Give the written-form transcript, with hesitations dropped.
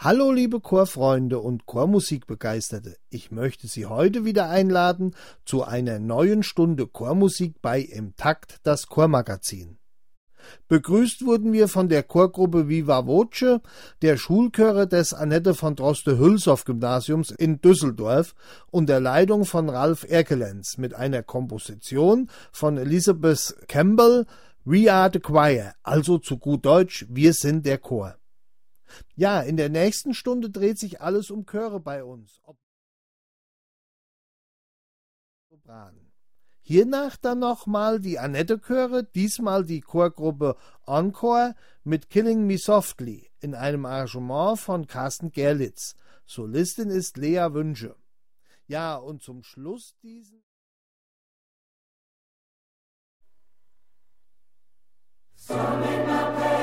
Hallo liebe Chorfreunde und Chormusikbegeisterte, ich möchte Sie heute wieder einladen zu einer neuen Stunde Chormusik bei Im Takt, das Chormagazin. Begrüßt wurden wir von der Chorgruppe Viva Voce, der Schulchöre des Annette von Droste-Hülshoff-Gymnasiums in Düsseldorf unter Leitung von Ralf Erkelenz mit einer Komposition von Elizabeth Campbell, We Are the Choir, also zu gut Deutsch, wir sind der Chor. Ja, in der nächsten Stunde dreht sich alles um Chöre bei uns. Hiernach dann nochmal die Annette-Chöre, diesmal die Chorgruppe Encore mit Killing Me Softly in einem Arrangement von Carsten Gerlitz. Solistin ist Lea Wünsche. Ja, und zum Schluss diesen... Summing my